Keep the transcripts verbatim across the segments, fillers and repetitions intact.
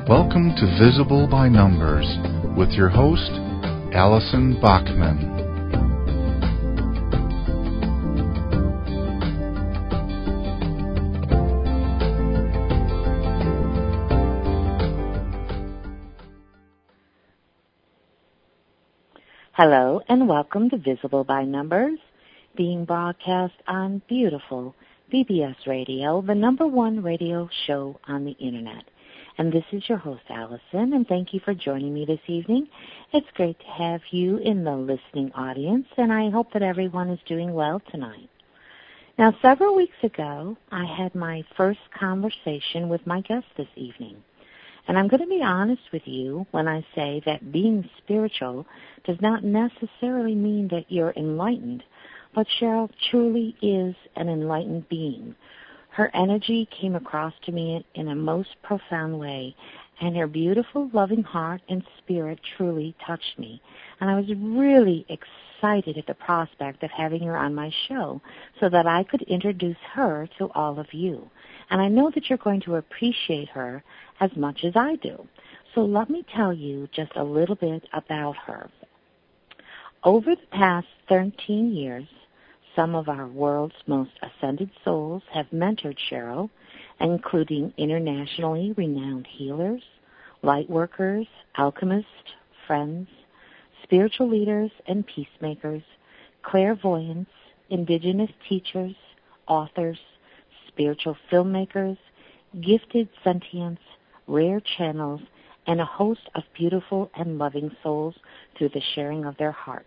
Welcome to Visible by Numbers with your host, Allison Bachman. Hello and welcome to Visible by Numbers, being broadcast on beautiful B B S Radio, the number one radio show on the Internet. And this is your host, Allison, and thank you for joining me this evening. It's great to have you in the listening audience, and I hope that everyone is doing well tonight. Now, several weeks ago, I had my first conversation with my guest this evening. And I'm going to be honest with you when I say that being spiritual does not necessarily mean that you're enlightened, but Cheryl truly is an enlightened being. Her energy came across to me in a most profound way, and her beautiful, loving heart and spirit truly touched me. And I was really excited at the prospect of having her on my show so that I could introduce her to all of you. And I know that you're going to appreciate her as much as I do. So let me tell you just a little bit about her. Over the past thirteen years, some of our world's most ascended souls have mentored Cheryl, including internationally renowned healers, light workers, alchemists, friends, spiritual leaders and peacemakers, clairvoyants, indigenous teachers, authors, spiritual filmmakers, gifted sentients, rare channels, and a host of beautiful and loving souls through the sharing of their hearts.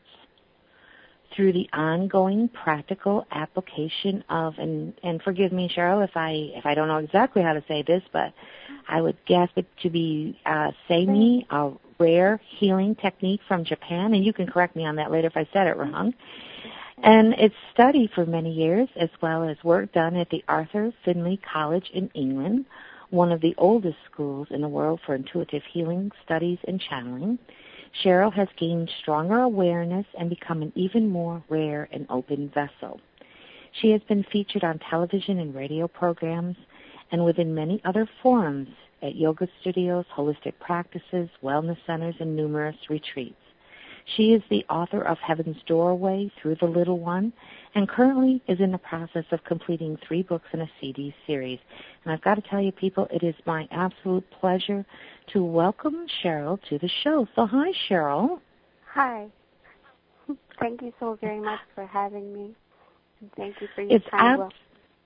Through the ongoing practical application of, and, and forgive me, Cheryl, if I if I don't know exactly how to say this, but I would guess it to be uh, Seimi, a rare healing technique from Japan, and you can correct me on that later if I said it wrong. And it's studied for many years, as well as work done at the Arthur Findlay College in England, one of the oldest schools in the world for intuitive healing studies and channeling. Cheryl has gained stronger awareness and become an even more rare and open vessel. She has been featured on television and radio programs and within many other forums at yoga studios, holistic practices, wellness centers, and numerous retreats. She is the author of Heaven's Doorway, Through the Little One, and currently is in the process of completing three books in a C D series. And I've got to tell you, people, it is my absolute pleasure to welcome Cheryl to the show. So hi, Cheryl. Hi. Thank you so very much for having me. And thank you for your it's time. Ab-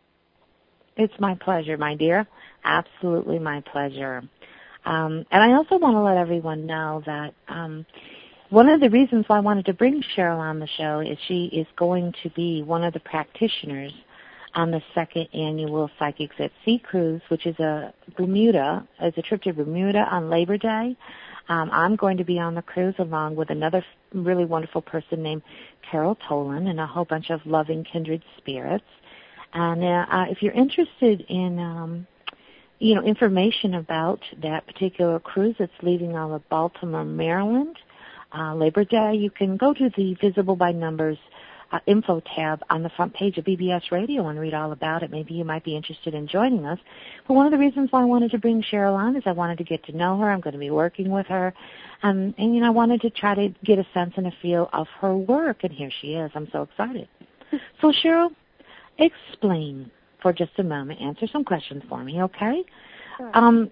it's my pleasure, my dear. Absolutely my pleasure. Um, and I also want to let everyone know that um, one of the reasons why I wanted to bring Cheryl on the show is she is going to be one of the practitioners on the second annual Psychics at Sea Cruise, which is a Bermuda, is a trip to Bermuda on Labor Day. Um, I'm going to be on the cruise along with another really wonderful person named Carol Tolan and a whole bunch of loving kindred spirits. And uh, uh, if you're interested in, um, you know, information about that particular cruise that's leaving out of Baltimore, Maryland, Uh, Labor Day, you can go to the Visible by Numbers uh, info tab on the front page of B B S Radio and read all about it. Maybe you might be interested in joining us. But one of the reasons why I wanted to bring Cheryl on is I wanted to get to know her. I'm going to be working with her. Um, and, you know, I wanted to try to get a sense and a feel of her work. And here she is. I'm so excited. So, Cheryl, explain for just a moment. Answer some questions for me, okay? Sure. Um,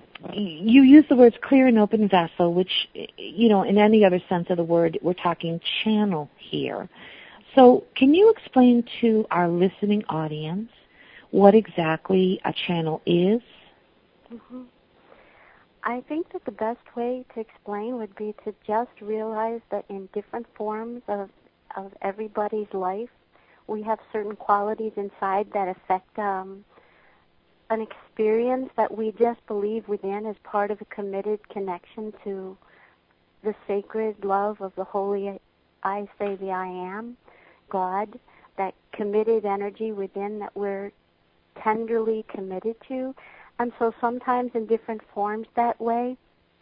You use the words clear and open vessel, which, you know, in any other sense of the word, we're talking channel here. So can you explain to our listening audience what exactly a channel is? Mm-hmm. I think that the best way to explain would be to just realize that in different forms of, of everybody's life, we have certain qualities inside that affect um, an experience that we just believe within as part of a committed connection to the sacred love of the holy I say the I am, God, that committed energy within that we're tenderly committed to. And so sometimes in different forms that way,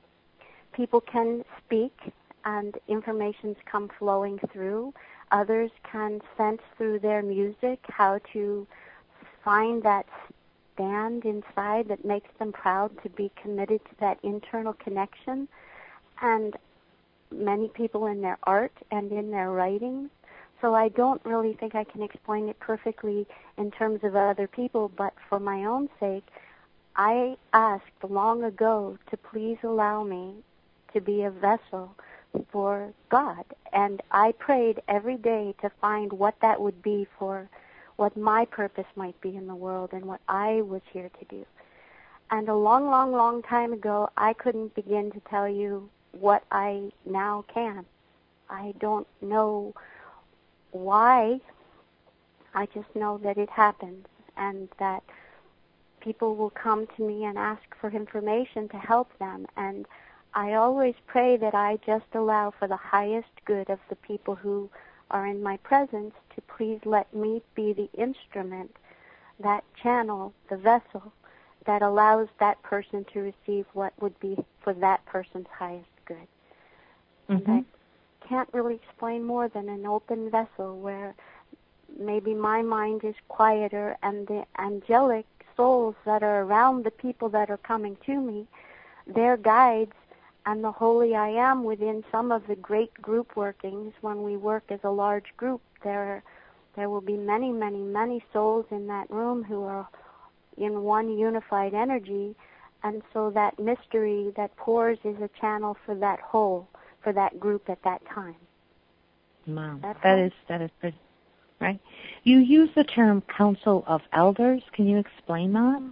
people can speak and information's come flowing through. Others can sense through their music how to find that understand inside that makes them proud to be committed to that internal connection. And many people in their art and in their writings. So I don't really think I can explain it perfectly in terms of other people, but for my own sake, I asked long ago to please allow me to be a vessel for God. And I prayed every day to find what that would be for what my purpose might be in the world and what I was here to do. And a long, long, long time ago, I couldn't begin to tell you what I now can. I don't know why. I just know that it happens and that people will come to me and ask for information to help them. And I always pray that I just allow for the highest good of the people who are in my presence to please let me be the instrument, that channel, the vessel, that allows that person to receive what would be for that person's highest good. Mm-hmm. And I can't really explain more than an open vessel where maybe my mind is quieter and the angelic souls that are around the people that are coming to me, their guides, and the holy I am within some of the great group workings. When we work as a large group, there there will be many, many, many souls in that room who are in one unified energy, and so that mystery that pours is a channel for that whole, for that group at that time. Wow, That's that how- is that is good, right? You use the term Council of Elders. Can you explain that?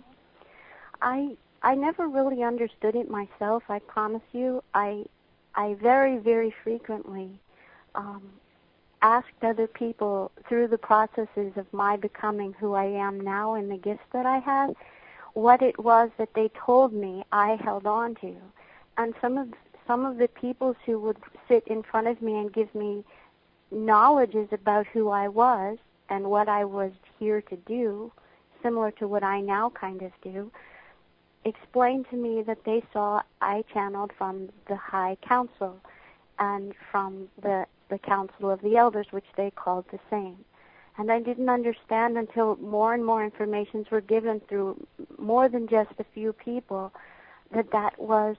I I never really understood it myself. I promise you. I I very very frequently um, asked other people through the processes of my becoming who I am now and the gifts that I have, what it was that they told me I held on to, and some of some of the peoples who would sit in front of me and give me knowledges about who I was and what I was here to do, similar to what I now kind of do, explained to me that they saw I channeled from the High Council and from the, the Council of the Elders, which they called the same. And I didn't understand until more and more informations were given through more than just a few people that that was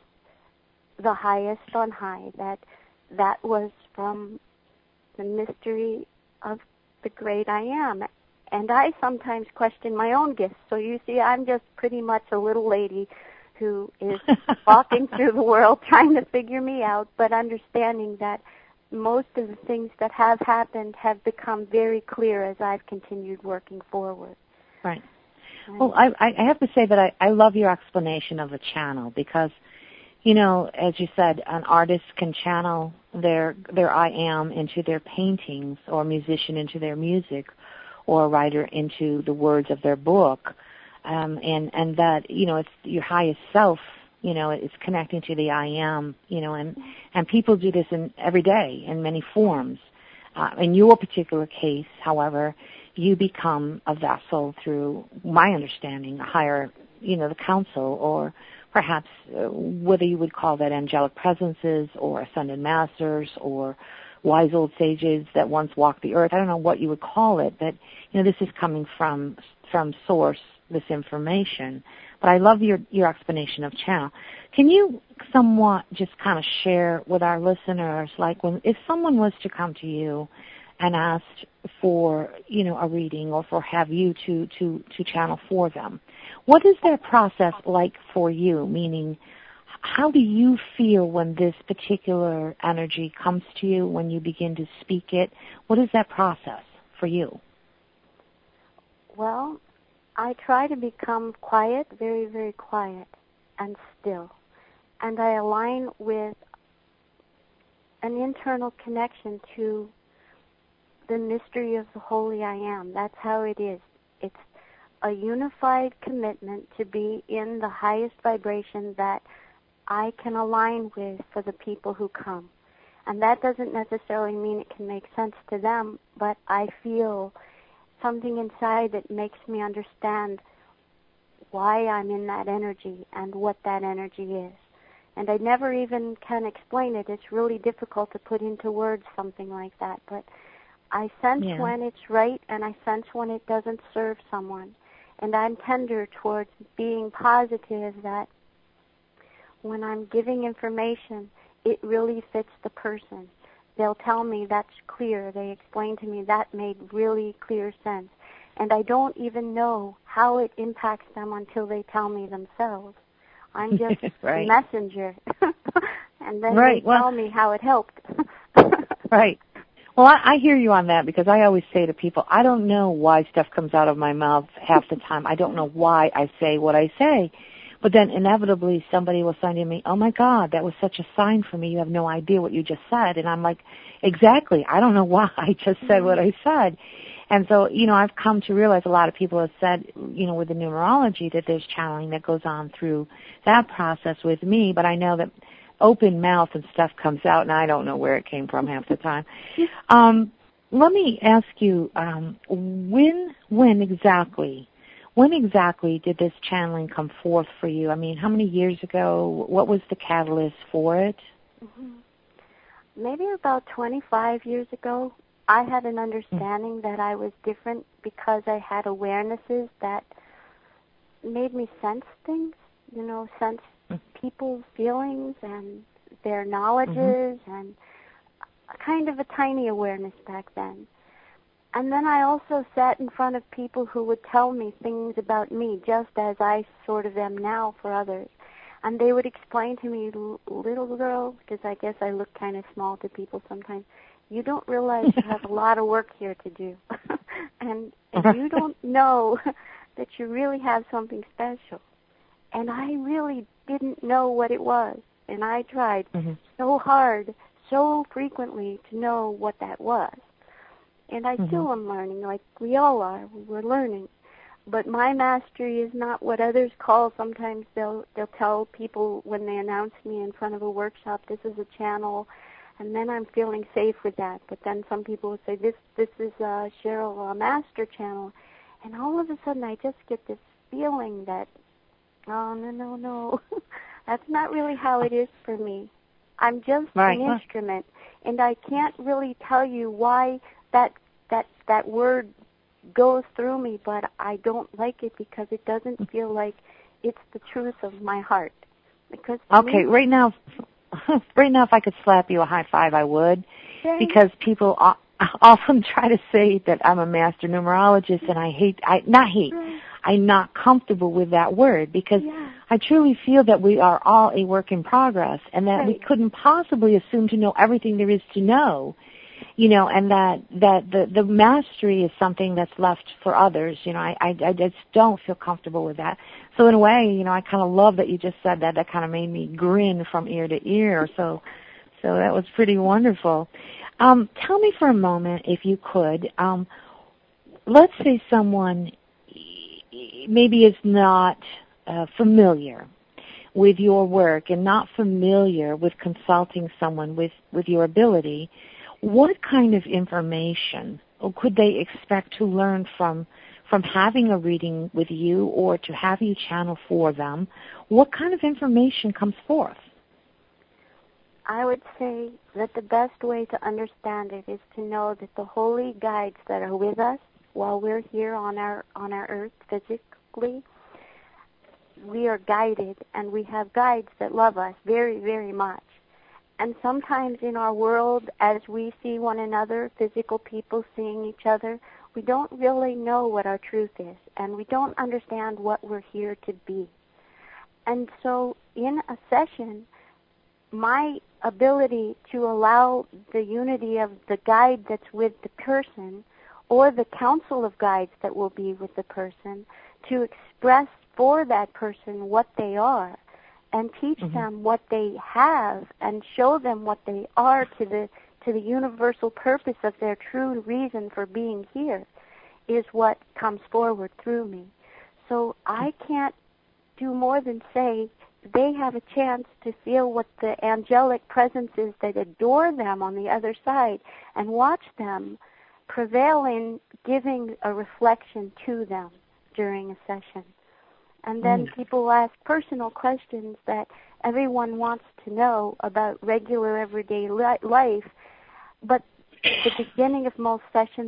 the highest on high, that that was from the mystery of the great I am. And I sometimes question my own gifts. So you see, I'm just pretty much a little lady who is walking through the world trying to figure me out, but understanding that most of the things that have happened have become very clear as I've continued working forward. Right. Well, I, I have to say that I, I love your explanation of a channel because, you know, as you said, an artist can channel their their I am into their paintings, or a musician into their music, or a writer into the words of their book, um, and and that, you know, it's your highest self. You know, it's connecting to the I am. You know, and and people do this in every day in many forms. Uh, in your particular case, however, you become a vessel through my understanding, a higher, you know, the council, or perhaps uh, whether you would call that angelic presences or ascended masters or wise old sages that once walked the earth. I don't know what you would call it, but, you know, this is coming from from source, this information. But I love your, your explanation of channel. Can you somewhat just kind of share with our listeners, like when if someone was to come to you and asked for, you know, a reading or for have you to, to, to channel for them, what is their process like for you? Meaning, how do you feel when this particular energy comes to you, when you begin to speak it? What is that process for you? Well, I try to become quiet, very, very quiet and still. And I align with an internal connection to the mystery of the Holy I Am. That's how it is. It's a unified commitment to be in the highest vibration that I can align with for the people who come. And that doesn't necessarily mean it can make sense to them, but I feel something inside that makes me understand why I'm in that energy and what that energy is. And I never even can explain it. It's really difficult to put into words something like that. But I sense Yeah. when it's right, and I sense when it doesn't serve someone. And I'm tender towards being positive that when I'm giving information, it really fits the person. They'll tell me that's clear. They explain to me that made really clear sense. And I don't even know how it impacts them until they tell me themselves. I'm just right. a messenger. And then right. they well, tell me how it helped. right. Well, I, I hear you on that, because I always say to people, I don't know why stuff comes out of my mouth half the time. I don't know why I say what I say. But then inevitably somebody will say to me, oh, my God, that was such a sign for me. You have no idea what you just said. And I'm like, exactly. I don't know why I just said what I said. And so, you know, I've come to realize a lot of people have said, you know, with the numerology that there's channeling that goes on through that process with me. But I know that open mouth and stuff comes out, and I don't know where it came from half the time. Um, let me ask you, um, when, when exactly, when exactly did this channeling come forth for you? I mean, how many years ago? What was the catalyst for it? Mm-hmm. Maybe about twenty-five years ago. I had an understanding mm-hmm. that I was different because I had awarenesses that made me sense things, you know, sense people's feelings and their knowledges, mm-hmm. and kind of a tiny awareness back then. And then I also sat in front of people who would tell me things about me, just as I sort of am now for others. And they would explain to me, little girl, because I guess I look kind of small to people sometimes, you don't realize you have a lot of work here to do. and, and you don't know that you really have something special. And I really didn't know what it was. And I tried mm-hmm. so hard, so frequently to know what that was. And I mm-hmm. still am learning, like we all are. We're learning. But my mastery is not what others call. Sometimes they'll they'll tell people when they announce me in front of a workshop, this is a channel, and then I'm feeling safe with that. But then some people will say, this this is uh, Cheryl, a master channel. And all of a sudden I just get this feeling that, oh, no, no, no. That's not really how it is for me. I'm just right. an instrument, and I can't really tell you why that that that word goes through me, but I don't like it because it doesn't feel like it's the truth of my heart. Because okay, me, right now, right now, if I could slap you a high five, I would, okay. because people often try to say that I'm a master numerologist, and I hate, I not hate, I'm not comfortable with that word, because yeah. I truly feel that we are all a work in progress, and that right. we couldn't possibly assume to know everything there is to know. You know, and that, that the, the mastery is something that's left for others. You know, I, I, I just don't feel comfortable with that. So in a way, you know, I kind of love that you just said that. That kind of made me grin from ear to ear. So, so that was pretty wonderful. Um, tell me for a moment, if you could, um, let's say someone maybe is not uh, familiar with your work and not familiar with consulting someone with, with your ability. What kind of information could they expect to learn from from having a reading with you or to have you channel for them? What kind of information comes forth? I would say that the best way to understand it is to know that the holy guides that are with us while we're here on our on our earth physically, we are guided, and we have guides that love us very, very much. And sometimes in our world, as we see one another, physical people seeing each other, we don't really know what our truth is, and we don't understand what we're here to be. And so in a session, my ability to allow the unity of the guide that's with the person, or the council of guides that will be with the person, to express for that person what they are, and teach mm-hmm. them what they have, and show them what they are to the to the universal purpose of their true reason for being here, is what comes forward through me. So I can't do more than say they have a chance to feel what the angelic presence is that adore them on the other side, and watch them prevail in giving a reflection to them during a session. And then mm. people ask personal questions that everyone wants to know about regular everyday li- life. But the beginning of most sessions,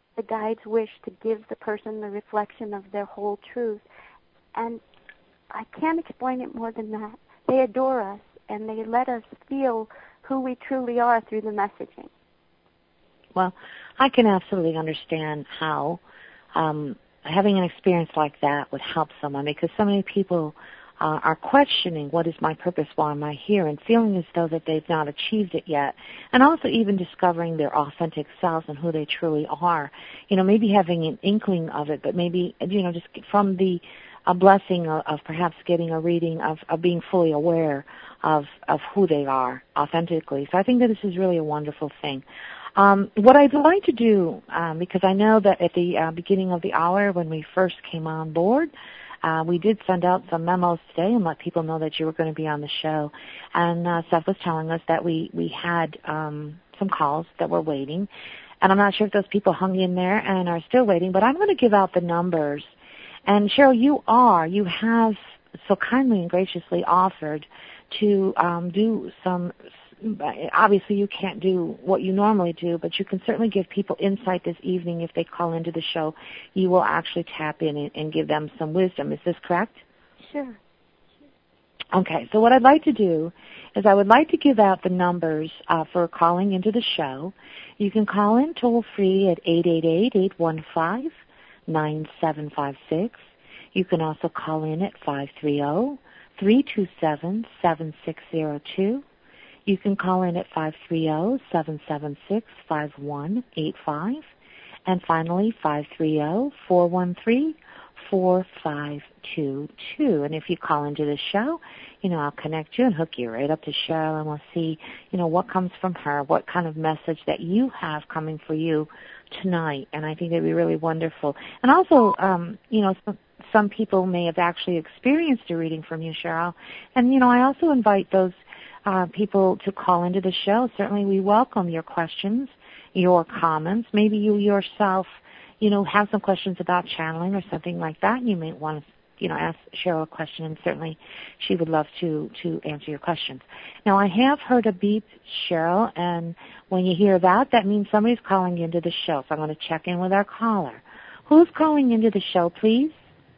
the guides wish to give the person the reflection of their whole truth. And I can't explain it more than that. They adore us, and they let us feel who we truly are through the messaging. Well, I can absolutely understand how um, having an experience like that would help someone, because so many people uh, are questioning, what is my purpose, why am I here, and feeling as though that they've not achieved it yet, and also even discovering their authentic selves and who they truly are. You know, maybe having an inkling of it, but maybe, you know, just from the a blessing of, of perhaps getting a reading of, of being fully aware of, of who they are authentically. So I think that this is really a wonderful thing. Um, what I'd like to do, um, because I know that at the uh, beginning of the hour when we first came on board, uh, we did send out some memos today and let people know that you were going to be on the show. And uh, Seth was telling us that we, we had um, some calls that were waiting. And I'm not sure if those people hung in there and are still waiting, but I'm going to give out the numbers. And Cheryl, you are, you have so kindly and graciously offered to um, do some, obviously you can't do what you normally do, but you can certainly give people insight this evening if they call into the show. You will actually tap in and, and give them some wisdom. Is this correct? Sure. Okay, so what I'd like to do is I would like to give out the numbers uh, for calling into the show. You can call in toll-free at eight eight eight, eight one five, nine seven five six. You can also call in at five three zero, three two seven, seven six zero two. You can call in at five three zero, seven seven six, five one eight five. And finally, five three zero, four one three, four five two two. And if you call into the show, you know, I'll connect you and hook you right up to Cheryl, and we'll see, you know, what comes from her, what kind of message that you have coming for you tonight. And I think that'd be really wonderful. And also, um, you know, some, some people may have actually experienced a reading from you, Cheryl. And, you know, I also invite those uh, people to call into the show. Certainly we welcome your questions, your comments. Maybe you yourself, you know, have some questions about channeling or something like that. You may want to, you know, ask Cheryl a question, and certainly she would love to, to answer your questions. Now, I have heard a beep, Cheryl, and when you hear that, that means somebody's calling into the show. So I'm going to check in with our caller. Who's calling into the show, please?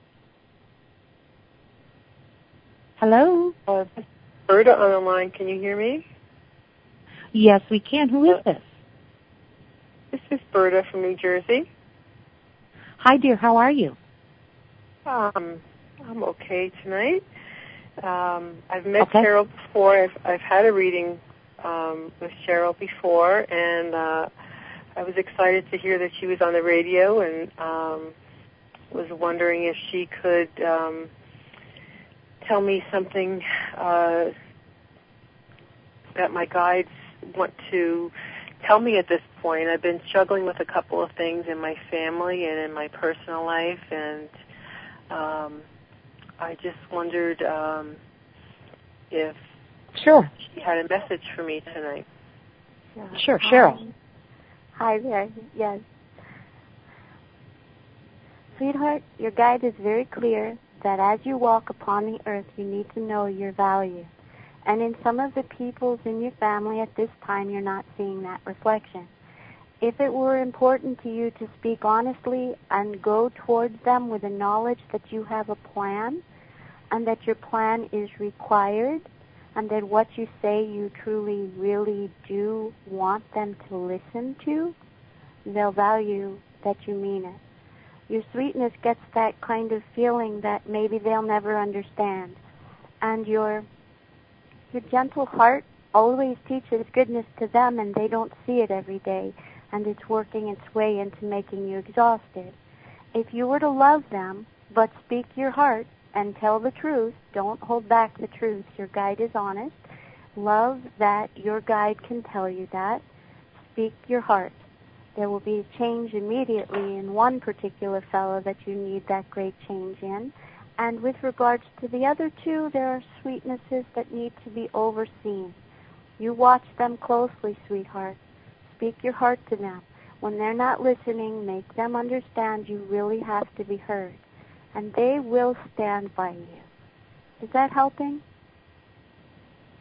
Hello? Uh, Berta on the line. Can you hear me? Yes, we can. Who is this? This is Berta from New Jersey. Hi, dear. How are you? Um, I'm okay tonight. Um, I've met okay. Cheryl before. I've, I've had a reading um, with Cheryl before, and uh, I was excited to hear that she was on the radio, and um, was wondering if she could um, tell me something uh, that my guides want to tell me at this point. I've been struggling with a couple of things in my family and in my personal life, and um, I just wondered um, if sure. she had a message for me tonight. Yeah. Sure, Cheryl. Hi there. Yes. Sweetheart, your guide is very clear that as you walk upon the earth, you need to know your value. And in some of the peoples in your family at this time, you're not seeing that reflection. If it were important to you to speak honestly and go towards them with the knowledge that you have a plan and that your plan is required and that what you say you truly, really do want them to listen to, they'll value that you mean it. Your sweetness gets that kind of feeling that maybe they'll never understand. And your your gentle heart always teaches goodness to them, and they don't see it every day, and it's working its way into making you exhausted. If you were to love them, but speak your heart and tell the truth, don't hold back the truth. Your guide is honest. Love that your guide can tell you that. Speak your heart. There will be a change immediately in one particular fellow that you need that great change in. And with regards to the other two, there are sweetnesses that need to be overseen. You watch them closely, sweetheart. Speak your heart to them. When they're not listening, make them understand you really have to be heard. And they will stand by you. Is that helping?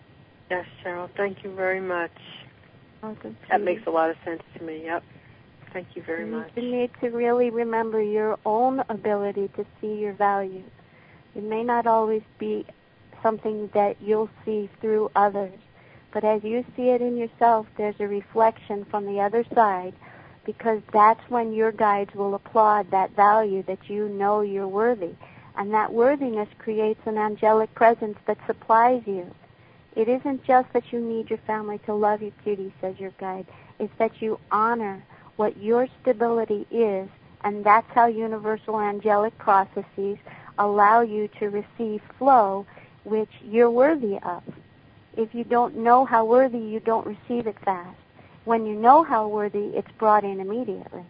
Yes, Cheryl. Thank you very much. Welcome. That makes a lot of sense to me, yep. Thank you very much. You need to really remember your own ability to see your value. It may not always be something that you'll see through others, but as you see it in yourself, there's a reflection from the other side, because that's when your guides will applaud that value that you know you're worthy. And that worthiness creates an angelic presence that supplies you. It isn't just that you need your family to love you, cutie, says your guide. It's that you honor what your stability is, and that's how universal angelic processes allow you to receive flow, which you're worthy of. If you don't know how worthy, you don't receive it fast. When you know how worthy, it's brought in immediately.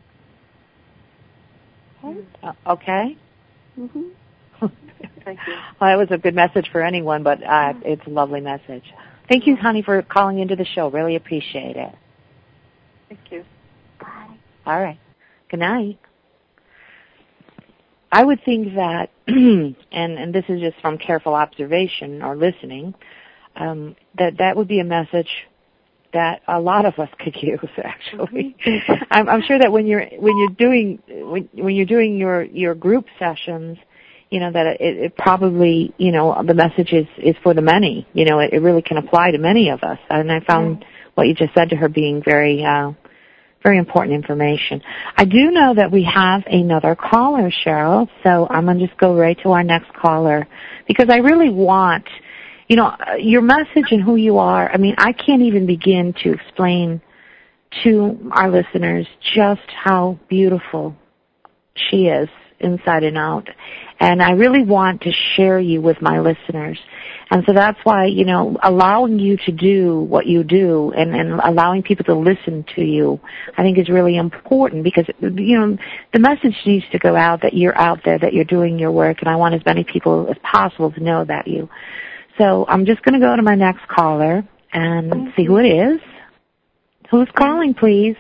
Okay? Uh, okay. Mm-hmm. Thank you. Well, that was a good message for anyone, but uh, it's a lovely message. Thank you, honey, for calling into the show. Really appreciate it. Thank you. Bye. All right. Good night. I would think that, and, and this is just from careful observation or listening, um, that that would be a message that a lot of us could use. Actually, mm-hmm. I'm, I'm sure that when you're when you're doing when, when you're doing your, your group sessions, you know that it, it probably you know the message is, is for the many. You know, it, it really can apply to many of us. And I found mm-hmm. what you just said to her being very. Uh, Very important information. I do know that we have another caller, Cheryl, so I'm going to just go right to our next caller because I really want, you know, your message and who you are. I mean, I can't even begin to explain to our listeners just how beautiful she is inside and out. And I really want to share you with my listeners. And so that's why, you know, allowing you to do what you do and, and allowing people to listen to you, I think is really important because, you know, the message needs to go out that you're out there, that you're doing your work, and I want as many people as possible to know about you. So I'm just going to go to my next caller and see who it is. Who's calling, please?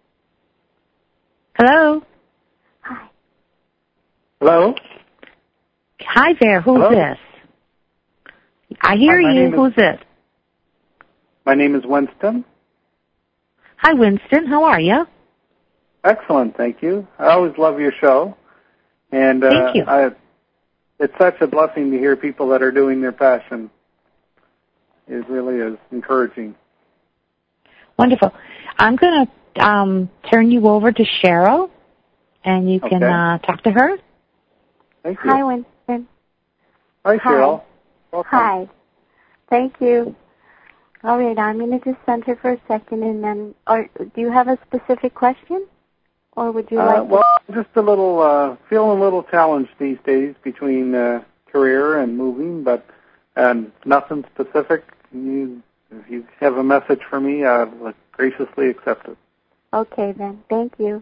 Hello? Hi. Hello? Hi there. Who's Hello? this? I hear Hi, you. Is, Who's this? My name is Winston. Hi, Winston. How are you? Excellent, thank you. I always love your show. And uh, thank you. I, it's such a blessing to hear people that are doing their passion. It really is encouraging. Wonderful. I'm going to um, turn you over to Cheryl, and you can okay. uh, talk to her. Thank you. Hi, Winston. Hi, Cheryl. Hi. Welcome. Hi. Thank you. All right, I'm going to just center for a second, and then, or do you have a specific question, or would you uh, like? Well, to... just a little, uh, feeling a little challenged these days between uh, career and moving, but and nothing specific. You, if you have a message for me, I would graciously accept it. Okay, then. Thank you.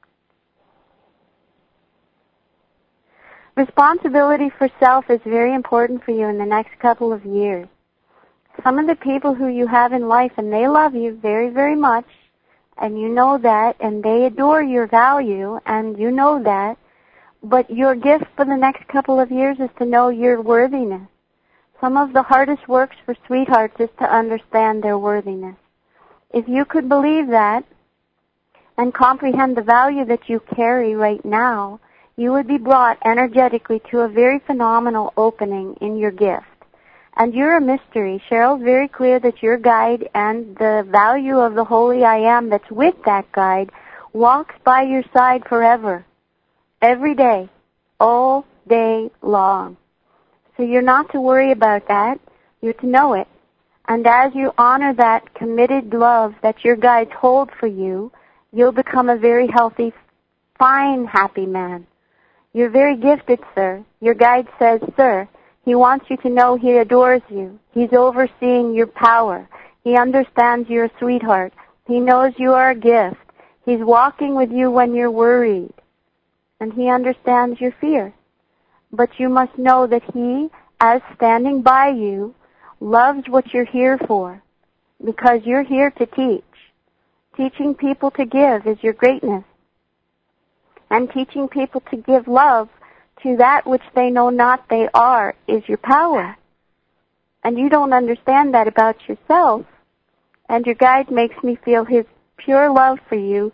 Responsibility for self is very important for you in the next couple of years. Some of the people who you have in life, and they love you very, very much, and you know that, and they adore your value, and you know that, but your gift for the next couple of years is to know your worthiness. Some of the hardest works for sweethearts is to understand their worthiness. If you could believe that and comprehend the value that you carry right now, you would be brought energetically to a very phenomenal opening in your gift. And you're a mystery. Cheryl's very clear that your guide and the value of the Holy I Am that's with that guide walks by your side forever, every day, all day long. So you're not to worry about that. You're to know it. And as you honor that committed love that your guides hold for you, you'll become a very healthy, fine, happy man. You're very gifted, sir. Your guide says, sir, he wants you to know he adores you. He's overseeing your power. He understands you're a sweetheart. He knows you are a gift. He's walking with you when you're worried. And he understands your fear. But you must know that he, as standing by you, loves what you're here for. Because you're here to teach. Teaching people to give is your greatness. And teaching people to give love to that which they know not they are is your power. And you don't understand that about yourself. And your guide makes me feel his pure love for you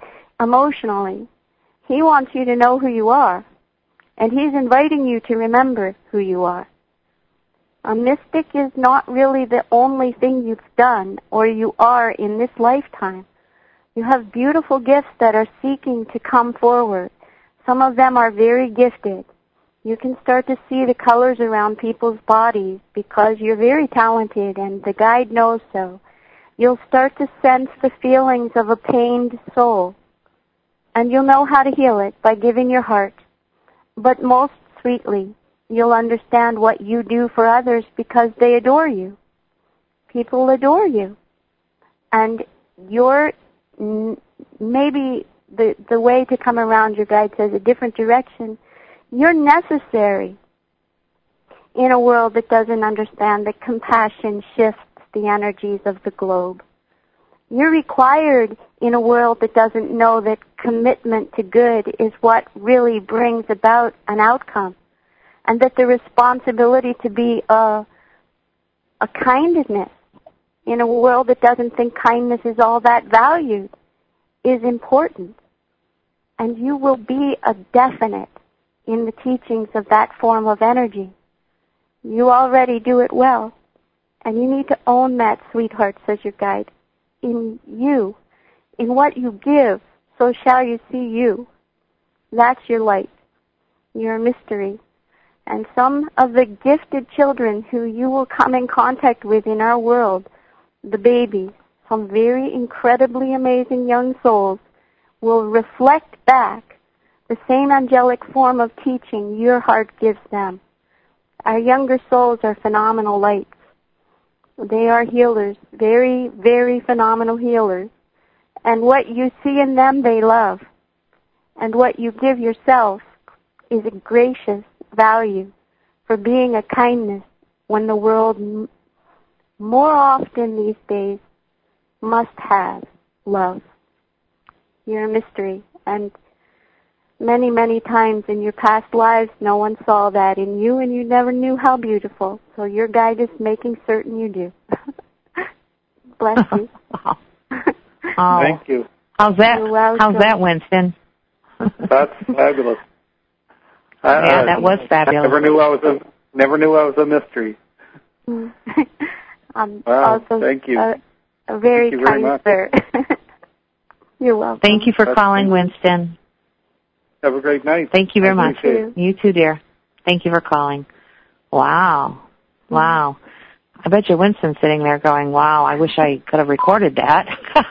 emotionally. He wants you to know who you are, and he's inviting you to remember who you are. A mystic is not really the only thing you've done or you are in this lifetime. You have beautiful gifts that are seeking to come forward. Some of them are very gifted. You can start to see the colors around people's bodies because you're very talented and the guide knows so. You'll start to sense the feelings of a pained soul, and you'll know how to heal it by giving your heart. But most sweetly, you'll understand what you do for others because they adore you. People adore you. And you're maybe the, the way to come around, your guide says, a different direction. You're necessary in a world that doesn't understand that compassion shifts the energies of the globe. You're required in a world that doesn't know that commitment to good is what really brings about an outcome, and that the responsibility to be a, a kindness in a world that doesn't think kindness is all that valued is important. And you will be a definite in the teachings of that form of energy. You already do it well, and you need to own that, sweetheart, says your guide. In you, in what you give, so shall you see you. That's your light. You're a mystery. And some of the gifted children who you will come in contact with in our world, the babies, some very incredibly amazing young souls, will reflect back the same angelic form of teaching your heart gives them. Our younger souls are phenomenal lights. They are healers, very, very phenomenal healers. And what you see in them, they love. And what you give yourself is a gracious value for being a kindness when the world m- more often these days must have love. You're a mystery. And many, many times in your past lives, no one saw that in you, and you never knew how beautiful. So your guide is making certain you do. Bless you. Oh. Thank you. How's that? How's that, Winston? That's fabulous. I, yeah, that was fabulous. I never knew I was a never knew I was a mystery. um, wow, also, thank you. A, a very thank you kind very sir. You're welcome. Thank you for That's calling, great. Winston. Have a great night. Thank you very I much. appreciate it. You too, dear. Thank you for calling. Wow. Wow. I bet you Winston's sitting there going, wow, I wish I could have recorded that.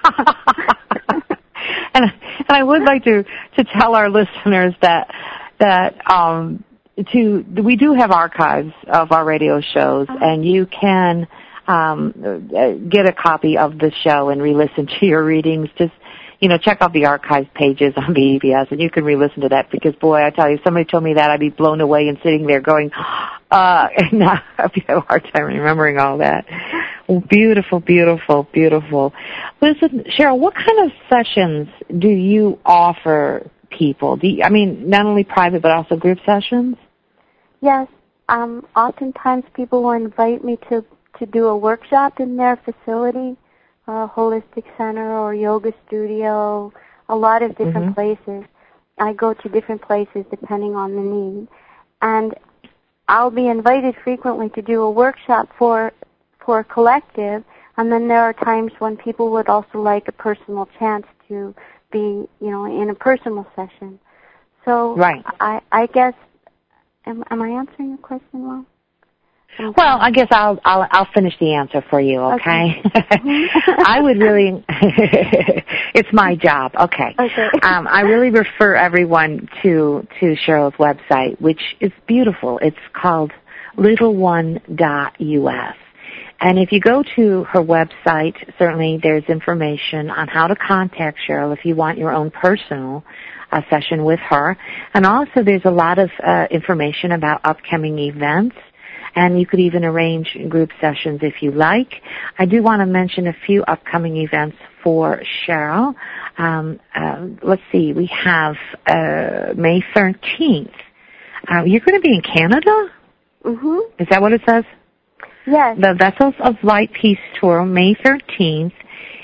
and, and I would like to, to tell our listeners that, that, um, to, we do have archives of our radio shows, and you can, um, get a copy of the show and re-listen to your readings. Just, you know, check out the archives pages on B B S, and you can re-listen to that because, boy, I tell you, if somebody told me that, I'd be blown away and sitting there going, uh, and I'd have a hard time remembering all that. Beautiful, beautiful, beautiful. Listen, Cheryl, what kind of sessions do you offer people? Do you, I mean, not only private but also group sessions? Yes. Um, oftentimes people will invite me to, to do a workshop in their facility, a holistic center or yoga studio, a lot of different mm-hmm. places. I go to different places depending on the need. And I'll be invited frequently to do a workshop for for a collective, and then there are times when people would also like a personal chance to be, you know, in a personal session. So right. I, I guess, am, am I answering your question well? Well, I guess I'll I'll I'll finish the answer for you, okay? okay. I would really it's my job, okay. Okay. Um, I really refer everyone to to Cheryl's website, which is beautiful. It's called little one dot U S. And if you go to her website, certainly there's information on how to contact Cheryl if you want your own personal uh, session with her. And also there's a lot of uh, information about upcoming events. And you could even arrange group sessions if you like. I do want to mention a few upcoming events for Cheryl. Um, uh, let's see, we have uh, May thirteenth. Uh, you're going to be in Canada? Mm-hmm. Is that what it says? Yes. The Vessels of Light Peace Tour, May thirteenth,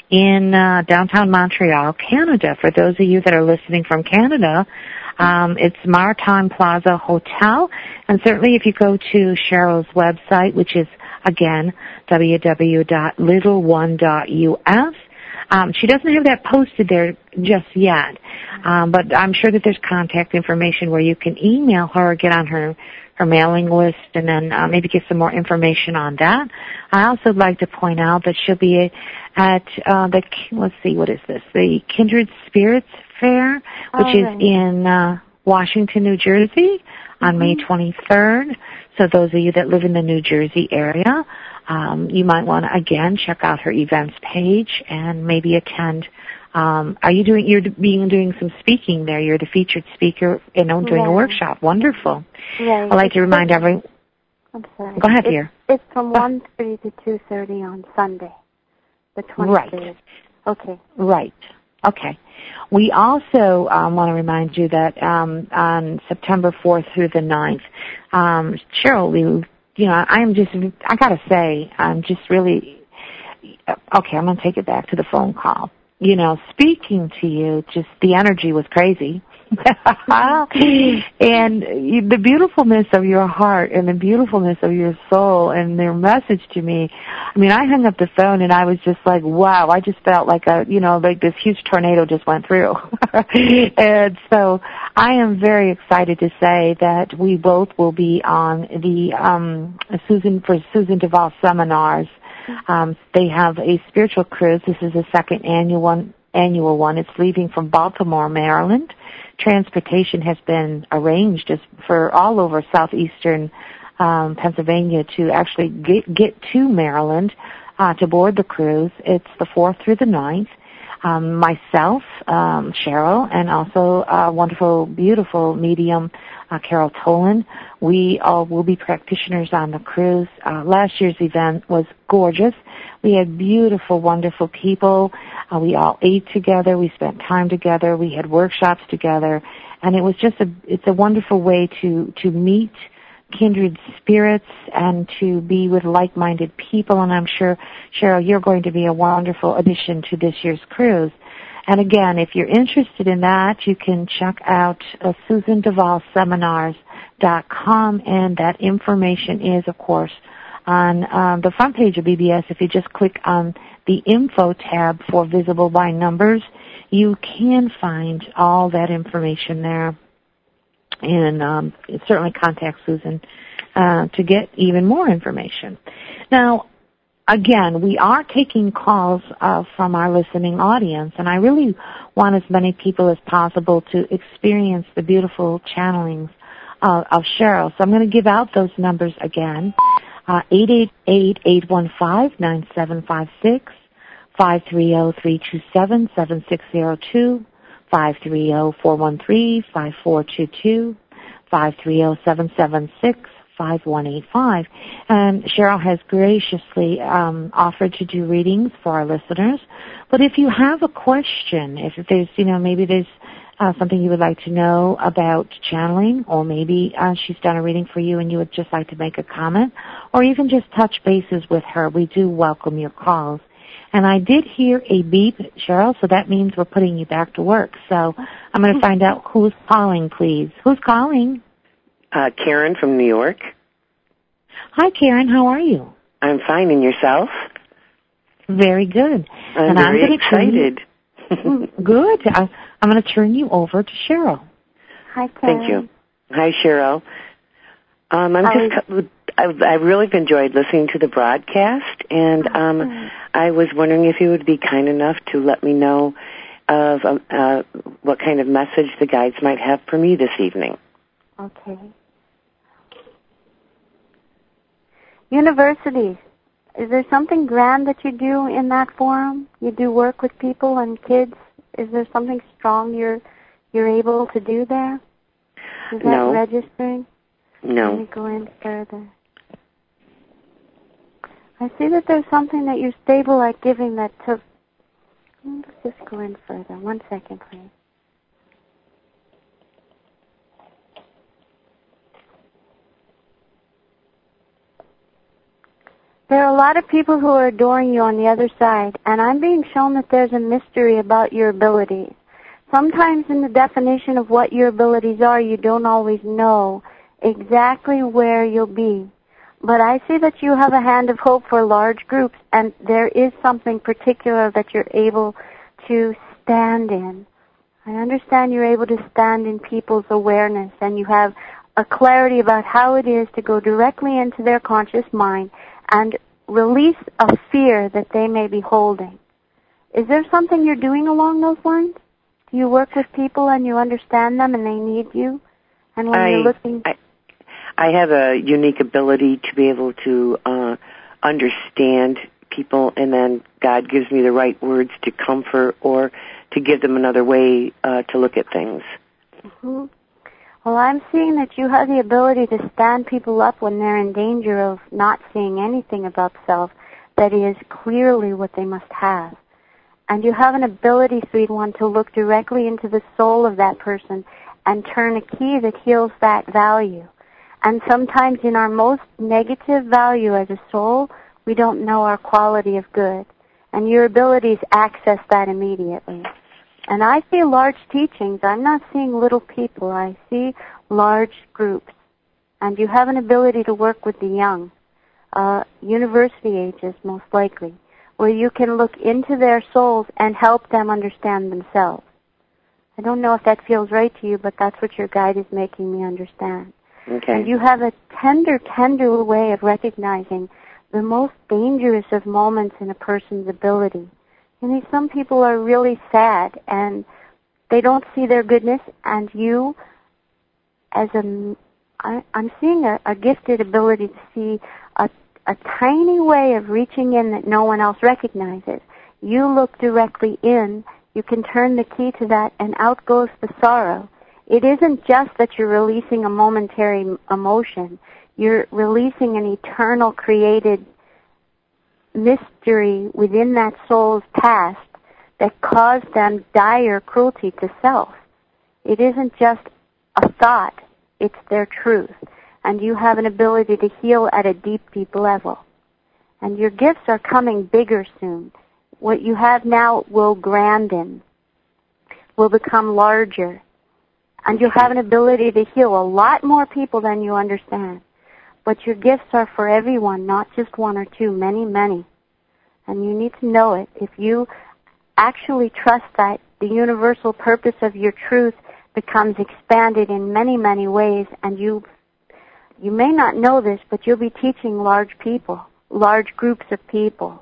in uh, downtown Montreal, Canada. For those of you that are listening from Canada, um, it's Maritime Plaza Hotel. And certainly if you go to Cheryl's website, which is, again, w w w dot little one dot u s, Um, she doesn't have that posted there just yet, um, but I'm sure that there's contact information where you can email her or get on her, her mailing list and then uh, maybe get some more information on that. I also would like to point out that she'll be at uh, the, let's see, what is this, the Kindred Spirits Fair, which oh, is right. in uh, Washington, New Jersey on mm-hmm. May twenty-third. So those of you that live in the New Jersey area, Um, you might want to, again, check out her events page and maybe attend. Um, are you doing, you're being, doing some speaking there. You're the featured speaker, you know, doing right. a workshop. Wonderful. Right. I'd like to remind everyone. I'm sorry. Go ahead, it's, dear. It's from one thirty to two thirty on Sunday, the twenty-third. Right. Okay. Right. Okay. We also um, want to remind you that um, on September fourth through the ninth, um, Cheryl, we You know, I'm just, I gotta say, I'm just really, okay, I'm gonna take it back to the phone call. You know, speaking to you, just the energy was crazy. And the beautifulness of your heart and the beautifulness of your soul and their message to me, I mean, I hung up the phone and I was just like, wow, I just felt like a, you know, like this huge tornado just went through. And so I am very excited to say that we both will be on the, um, Susan, for Susan Duvall seminars. Um, they have a spiritual cruise. This is the second annual one, annual one. It's leaving from Baltimore, Maryland. Transportation has been arranged as for all over southeastern um, Pennsylvania to actually get, get to Maryland uh, to board the cruise. It's the fourth through the ninth. Um, myself, um, Cheryl, and also a wonderful, beautiful medium, uh, Carol Tolan. We all will be practitioners on the cruise. Uh, last year's event was gorgeous. We had beautiful, wonderful people. Uh, we all ate together. We spent time together. We had workshops together. And it was just a, it's a wonderful way to, to meet kindred spirits and to be with like-minded people. And I'm sure, Cheryl, you're going to be a wonderful addition to this year's cruise. And again, if you're interested in that, you can check out uh, Susan Duvall Seminars dot com, and that information is, of course, on um, the front page of B B S. If you just click on the info tab for Visible by Numbers, you can find all that information there. And um, certainly contact Susan uh, to get even more information. Now, again, we are taking calls uh, from our listening audience, and I really want as many people as possible to experience the beautiful channelings uh, of Cheryl. So I'm going to give out those numbers again. Uh, eight eight eight, eight one five, nine seven five six, five three zero, three two seven, seven six zero two, five three zero, four one three, five four two two, five three zero, seven seven six, five one eight five. And Cheryl has graciously um, offered to do readings for our listeners. But if you have a question, if there's, you know, maybe there's uh, something you would like to know about channeling, or maybe uh, she's done a reading for you and you would just like to make a comment, or even just touch bases with her, we do welcome your calls. And I did hear a beep, Cheryl, so that means we're putting you back to work. So I'm going to find out who's calling, please. Who's calling? Uh, Karen from New York. Hi, Karen. How are you? I'm fine. And yourself? Very good. I'm and very I'm excited. You, good. I, I'm going to turn you over to Cheryl. Hi, Karen. Thank you. Hi, Cheryl. Um, I'm How just. I've, I've really enjoyed listening to the broadcast, and um, I was wondering if you would be kind enough to let me know of um, uh, what kind of message the guides might have for me this evening. Okay. Universities. Is there something grand that you do in that forum? You do work with people and kids. Is there something strong you're you're able to do there? Is that No. registering? No. Let me go in further. I see that there's something that you're stable at giving that took. Let's just go in further. One second, please. There are a lot of people who are adoring you on the other side, and I'm being shown that there's a mystery about your abilities. Sometimes in the definition of what your abilities are, you don't always know exactly where you'll be. But I see that you have a hand of hope for large groups, and there is something particular that you're able to stand in. I understand you're able to stand in people's awareness, and you have a clarity about how it is to go directly into their conscious mind and release a fear that they may be holding. Is there something you're doing along those lines? Do you work with people and you understand them and they need you? And when I, you're looking... I, I have a unique ability to be able to uh, understand people, and then God gives me the right words to comfort or to give them another way uh, to look at things. Mm-hmm. Well, I'm seeing that you have the ability to stand people up when they're in danger of not seeing anything about self that is clearly what they must have. And you have an ability, sweet one, to look directly into the soul of that person and turn a key that heals that value. And sometimes in our most negative value as a soul, we don't know our quality of good. And your abilities access that immediately. And I see large teachings. I'm not seeing little people. I see large groups. And you have an ability to work with the young, uh, university ages most likely, where you can look into their souls and help them understand themselves. I don't know if that feels right to you, but that's what your guide is making me understand. Okay. And you have a tender, tender way of recognizing the most dangerous of moments in a person's ability. You know, some people are really sad and they don't see their goodness, and you, as a, I, I'm seeing a, a gifted ability to see a, a tiny way of reaching in that no one else recognizes. You look directly in, you can turn the key to that, and out goes the sorrow. It isn't just that you're releasing a momentary emotion. You're releasing an eternal created mystery within that soul's past that caused them dire cruelty to self. It isn't just a thought, it's their truth. And you have an ability to heal at a deep, deep level. And your gifts are coming bigger soon. What you have now will grandin, will become larger. And you have an ability to heal a lot more people than you understand. But your gifts are for everyone, not just one or two, many, many. And you need to know it. If you actually trust that, the universal purpose of your truth becomes expanded in many, many ways, and you you may not know this, but you'll be teaching large people, large groups of people.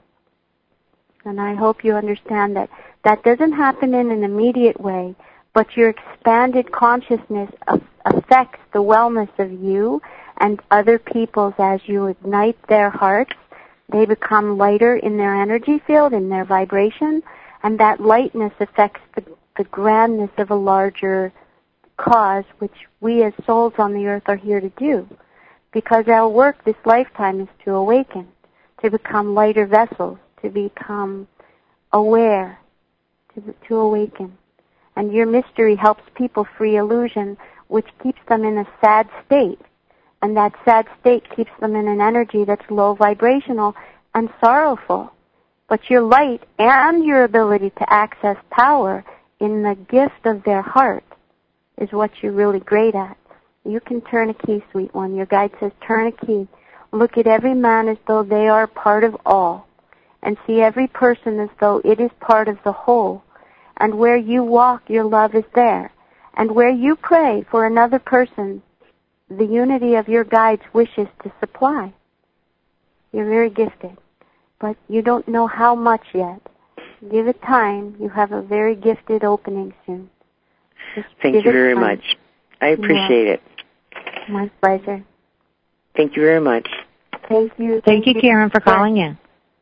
And I hope you understand that that doesn't happen in an immediate way, but your expanded consciousness affects the wellness of you and other people's as you ignite their hearts. They become lighter in their energy field, in their vibration, and that lightness affects the, the grandness of a larger cause, which we as souls on the earth are here to do. Because our work this lifetime is to awaken, to become lighter vessels, to become aware, to, to awaken. And your mystery helps people free illusion, which keeps them in a sad state. And that sad state keeps them in an energy that's low vibrational and sorrowful. But your light and your ability to access power in the gift of their heart is what you're really great at. You can turn a key, sweet one. Your guide says, turn a key. Look at every man as though they are part of all, and see every person as though it is part of the whole. And where you walk, your love is there. And where you pray for another person, the unity of your guide's wishes to supply. You're very gifted, but you don't know how much yet. Give it time. You have a very gifted opening soon. Just Thank you very time. much. I appreciate it. My pleasure. Thank you very much. Thank you. Thank, Thank you, Karen, for calling in.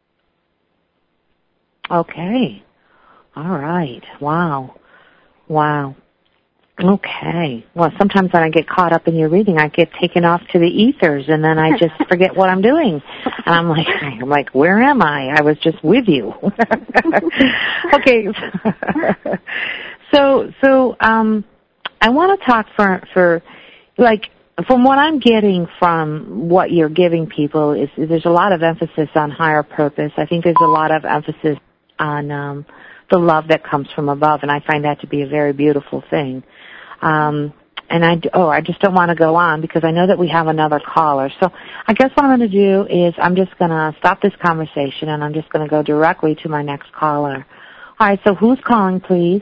Okay. All right. Wow. Wow. Okay. Well, sometimes when I get caught up in your reading, I get taken off to the ethers, and then I just forget what I'm doing. And I'm like, I'm like, where am I? I was just with you. Okay. So, so, um, I want to talk for, for, like, from what I'm getting from what you're giving people is, is there's a lot of emphasis on higher purpose. I think there's a lot of emphasis on um, the love that comes from above, and I find that to be a very beautiful thing. Um, and I, oh, I just don't want to go on because I know that we have another caller. So I guess what I'm going to do is I'm just going to stop this conversation, and I'm just going to go directly to my next caller. All right, so who's calling, please?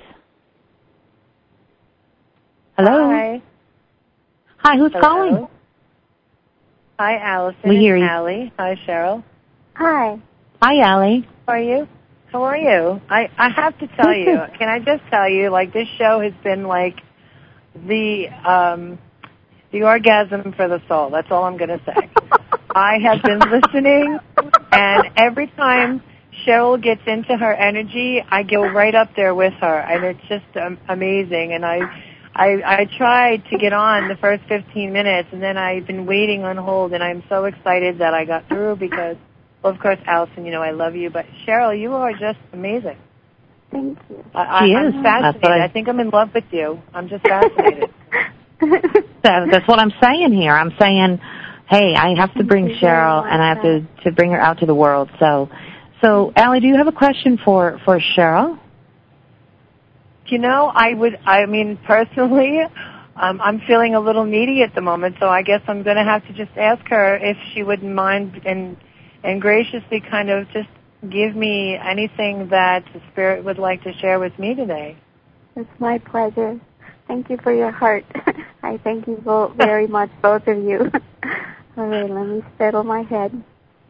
Hello? Hi. Hi, who's Hello. calling? Hi, Allison. We hear it's you. Allie. Hi, Cheryl. Hi. Hi, Allie. How are you? How are you? I, I have to tell you, can I just tell you, like, this show has been like the um, the orgasm for the soul. That's all I'm going to say. I have been listening, and every time Cheryl gets into her energy, I go right up there with her, and it's just um, amazing. And I, I, I tried to get on the first fifteen minutes, and then I've been waiting on hold, and I'm so excited that I got through because, well, of course, Allison, you know I love you, but Cheryl, you are just amazing. Thank you. I, She I, is. I'm fascinated. I... I think I'm in love with you. I'm just fascinated. that, that's what I'm saying here. I'm saying, hey, I have to bring Cheryl, and I have to, to bring her out to the world. So, so Allie, do you have a question for, for Cheryl? You know, I would, I mean, personally, um, I'm feeling a little needy at the moment, so I guess I'm going to have to just ask her if she wouldn't mind and and graciously kind of just give me anything that the Spirit would like to share with me today. It's my pleasure. Thank you for your heart. I thank you both very much, both of you. All right, let me settle my head.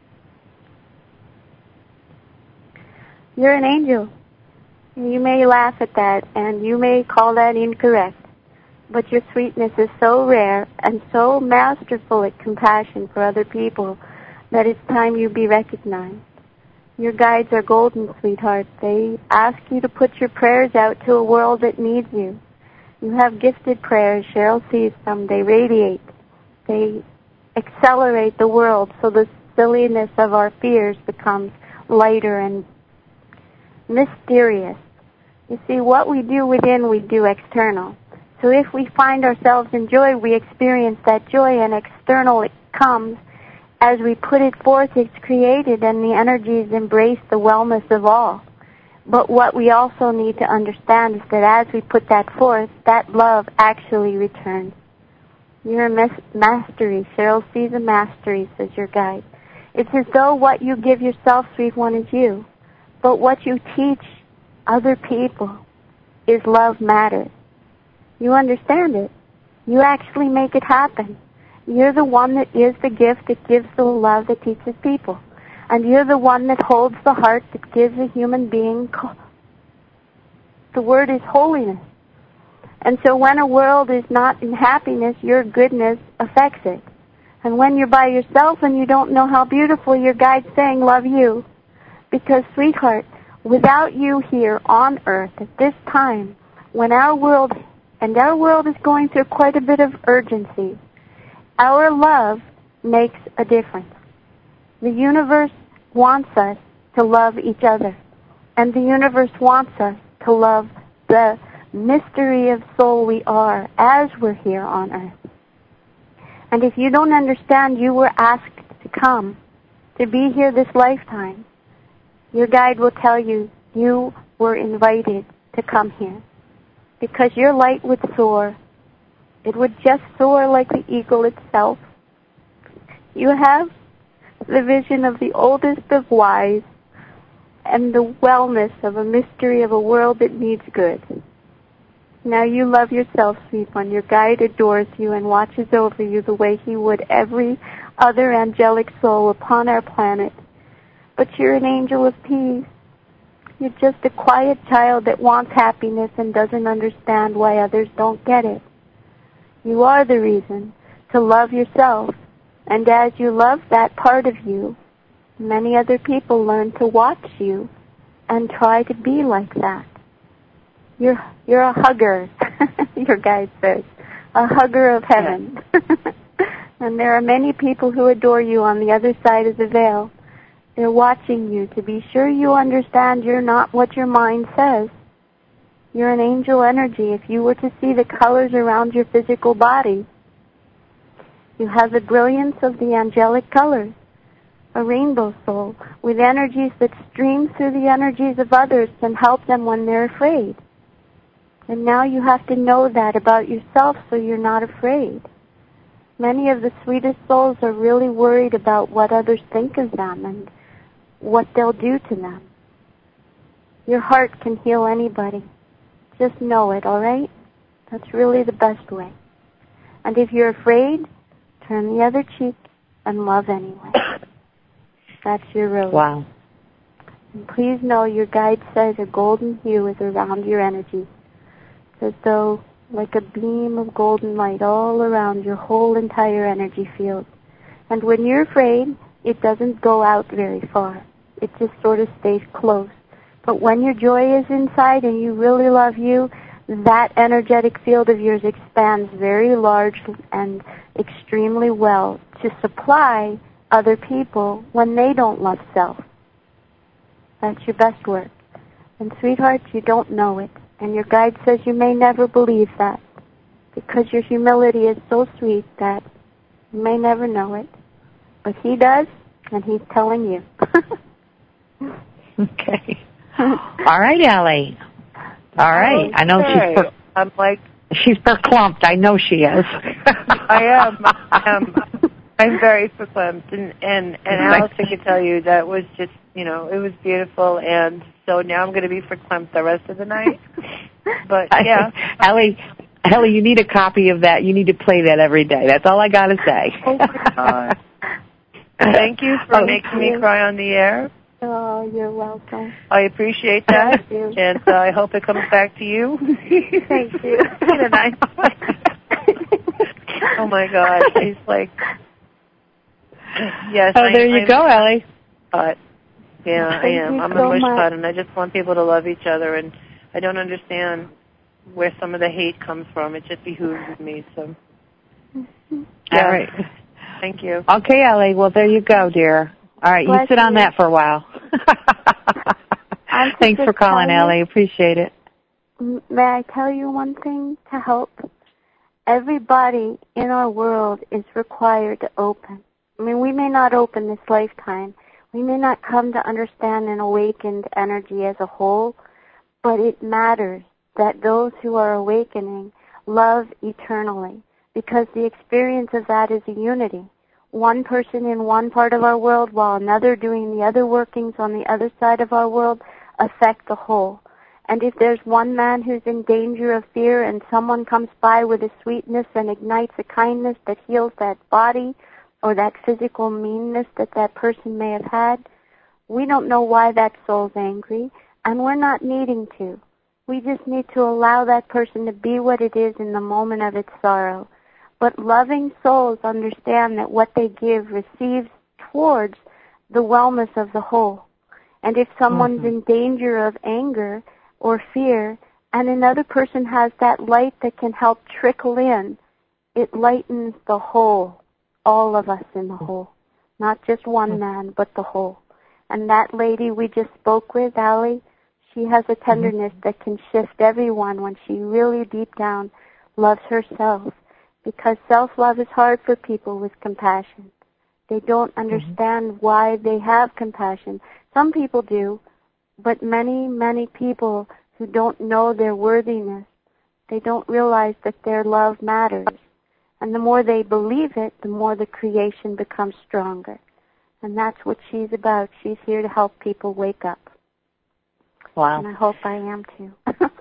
You're an angel. You may laugh at that, and you may call that incorrect, but your sweetness is so rare and so masterful at compassion for other people that it's time you be recognized. Your guides are golden, sweetheart. They ask you to put your prayers out to a world that needs you. You have gifted prayers. Cheryl sees them. They radiate. They accelerate the world so the silliness of our fears becomes lighter and mysterious. You see, what we do within, we do external. So if we find ourselves in joy, we experience that joy, and external it comes. As we put it forth, it's created, and the energies embrace the wellness of all. But what we also need to understand is that as we put that forth, that love actually returns. You're a mas- mastery. Cheryl sees a mastery, says your guide. It's as though what you give yourself, sweet one, is you. But what you teach other people is love matters. You understand it. You actually make it happen. You're the one that is the gift that gives the love that teaches people. And you're the one that holds the heart that gives a human being. Co- the word is holiness. And so when a world is not in happiness, your goodness affects it. And when you're by yourself and you don't know how beautiful, your guide's saying, love you. Because, sweetheart, without you here on earth at this time, when our world, and our world is going through quite a bit of urgency, our love makes a difference. The universe wants us to love each other. And the universe wants us to love the mystery of soul we are as we're here on earth. And if you don't understand you were asked to come, to be here this lifetime, your guide will tell you you were invited to come here. Because your light would soar. It would just soar like the eagle itself. You have the vision of the oldest of wise and the wellness of a mystery of a world that needs good. Now you love yourself, sweet one. Your guide adores you and watches over you the way he would every other angelic soul upon our planet. But you're an angel of peace. You're just a quiet child that wants happiness and doesn't understand why others don't get it. You are the reason to love yourself. And as you love that part of you, many other people learn to watch you and try to be like that. You're you're a hugger, your guide says, a hugger of heaven. Yeah. And there are many people who adore you on the other side of the veil. They're watching you to be sure you understand you're not what your mind says. You're an angel energy. If you were to see the colors around your physical body, You have the brilliance of the angelic colors, a rainbow soul with energies that stream through the energies of others and help them when they're afraid. And now you have to know that about yourself so you're not afraid. Many of the sweetest souls are really worried about what others think of them and what they'll do to them. Your heart can heal anybody. Just know it, all right? That's really the best way. And if you're afraid, turn the other cheek and love anyway. That's your road. Wow. And please know your guide says a golden hue is around your energy. It's as though like a beam of golden light all around your whole entire energy field. And when you're afraid, it doesn't go out very far. It just sort of stays close. But when your joy is inside and you really love you, that energetic field of yours expands very large and extremely well to supply other people when they don't love self. That's your best work. And sweetheart, you don't know it. And your guide says you may never believe that because your humility is so sweet that you may never know it. But he does, and he's telling you. Okay. All right, Allie. All right. Okay. I know she's per- I'm like she's verklempt. I know she is. I am. I am. I'm very verklempt, and and and Allison can tell you that was just, you know, it was beautiful, and so now I'm going to be verklempt the rest of the night. But yeah, Allie, Allie, you need a copy of that. You need to play that every day. That's all I got to say. Oh my God. Thank you for oh, making me cry on the air. Oh, you're welcome. I appreciate that, Thank you. and uh, I hope it comes back to you. Thank you. In a nice way. Oh my God, he's like, yes. Oh, I, there you I'm, go, Allie. Uh, yeah, I Thank am. you I'm so a mush much. pot, and I just want people to love each other, and I don't understand where some of the hate comes from. It just behooves me. So, yeah. All right. Thank you. Okay, Allie. Well, there you go, dear. All right, Bless you sit on you. that for a while. Thanks for calling, Allie. Appreciate it. May I tell you one thing to help? Everybody in our world is required to open. I mean, we may not open this lifetime. We may not come to understand an awakened energy as a whole, but it matters that those who are awakening love eternally, because the experience of that is a unity. One person in one part of our world while another doing the other workings on the other side of our world affect the whole. And if there's one man who's in danger of fear and someone comes by with a sweetness and ignites a kindness that heals that body or that physical meanness that that person may have had, we don't know why that soul's angry, and we're not needing to. We just need to allow that person to be what it is in the moment of its sorrow. But loving souls understand that what they give receives towards the wellness of the whole. And if someone's mm-hmm. in danger of anger or fear, and another person has that light that can help trickle in, it lightens the whole, all of us in the whole. Not just one man, but the whole. And that lady we just spoke with, Allie, she has a tenderness mm-hmm. that can shift everyone when she really deep down loves herself. Because self-love is hard for people with compassion. They don't understand mm-hmm. why they have compassion. Some people do, but many, many people who don't know their worthiness, they don't realize that their love matters. And the more they believe it, the more the creation becomes stronger. And that's what she's about. She's here to help people wake up. Wow. And I hope I am too.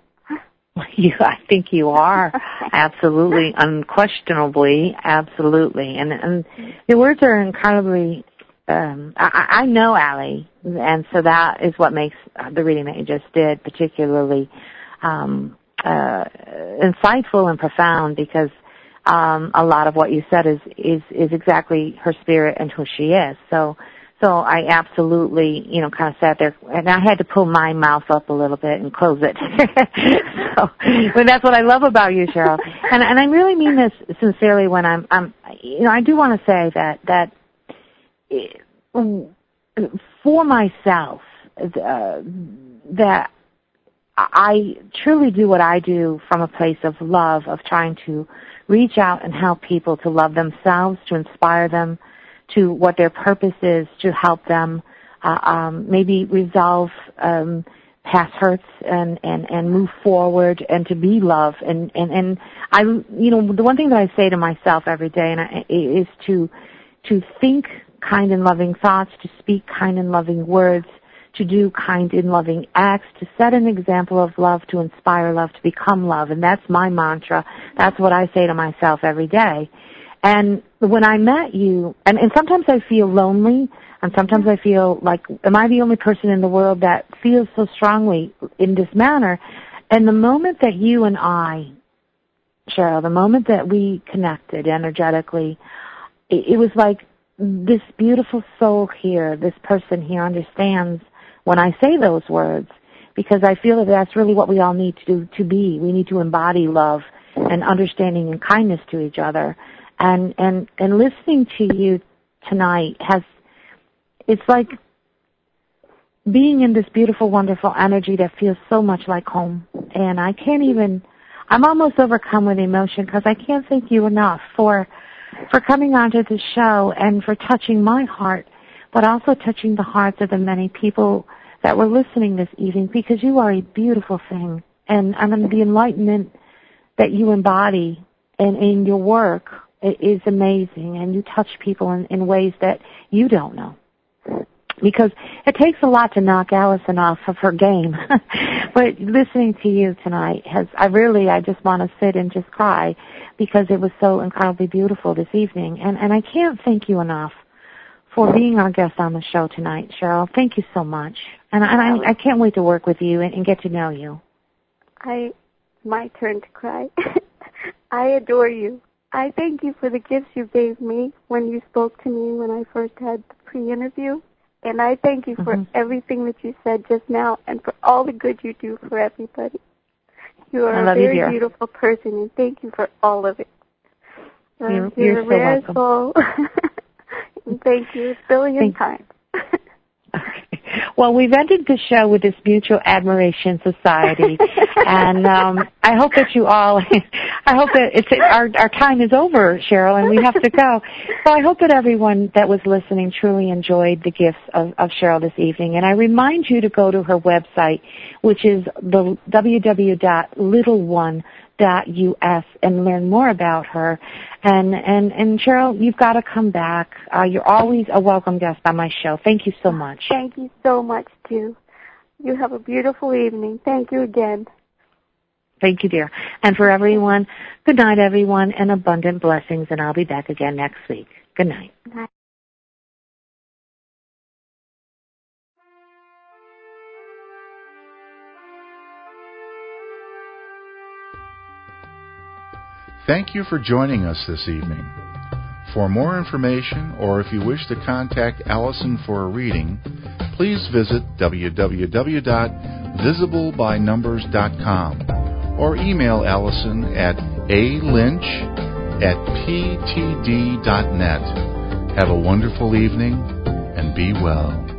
You, I think you are. Absolutely, unquestionably, absolutely. And and your words are incredibly, um, I, I know, Allie, and so that is what makes the reading that you just did particularly um, uh, insightful and profound, because um, a lot of what you said is, is, is exactly her spirit and who she is. So So I absolutely, you know, kind of sat there, and I had to pull my mouth up a little bit and close it. So, but that's what I love about you, Cheryl. And, and I really mean this sincerely when I'm, I'm, you know, I do want to say that, that for myself, uh, that I truly do what I do from a place of love, of trying to reach out and help people to love themselves, to inspire them to what their purpose is, to help them uh, um, maybe resolve um, past hurts and, and, and move forward and to be love. And, and, and I, you know, the one thing that I say to myself every day and I, is to to think kind and loving thoughts, to speak kind and loving words, to do kind and loving acts, to set an example of love, to inspire love, to become love. And that's my mantra. That's what I say to myself every day. And when I met you, and, and sometimes I feel lonely, and sometimes I feel like, am I the only person in the world that feels so strongly in this manner? And the moment that you and I, Cheryl, the moment that we connected energetically, it, it was like this beautiful soul here, this person here understands when I say those words, because I feel that that's really what we all need to do, to be. We need to embody love and understanding and kindness to each other. And, and, and listening to you tonight has, it's like being in this beautiful, wonderful energy that feels so much like home. And I can't even, I'm almost overcome with emotion because I can't thank you enough for, for coming onto the show and for touching my heart, but also touching the hearts of the many people that were listening this evening, because you are a beautiful thing. And I mean, the enlightenment that you embody in, in your work is amazing, and you touch people in, in ways that you don't know. Because it takes a lot to knock Allison off of her game. But listening to you tonight has, I really, I just want to sit and just cry because it was so incredibly beautiful this evening. And, and I can't thank you enough for being our guest on the show tonight, Cheryl. Thank you so much. And, and I, I can't wait to work with you and, and get to know you. I, my turn to cry. I adore you. I thank you for the gifts you gave me when you spoke to me when I first had the pre-interview. And I thank you for mm-hmm. everything that you said just now and for all the good you do for everybody. You are a very you, beautiful person, and thank you for all of it. Uh, you're, you're, you're a rare so soul. And thank you a billion thank times. Okay. Well, we've ended the show with this Mutual Admiration Society, and um, I hope that you all, I hope that it's our our time is over, Cheryl, and we have to go. So I hope that everyone that was listening truly enjoyed the gifts of, of Cheryl this evening, and I remind you to go to her website, which is the w w w dot little one dot u s, and learn more about her. And, and, and Cheryl, you've got to come back. Uh, you're always a welcome guest on my show. Thank you so much. Thank you so much, too. You have a beautiful evening. Thank you again. Thank you, dear. And for everyone, good night, everyone, and abundant blessings, and I'll be back again next week. Good night. Good night. Thank you for joining us this evening. For more information, or if you wish to contact Allison for a reading, please visit w w w dot visible by numbers dot com or email Allison at a lynch at p t d dot net. Have a wonderful evening and be well.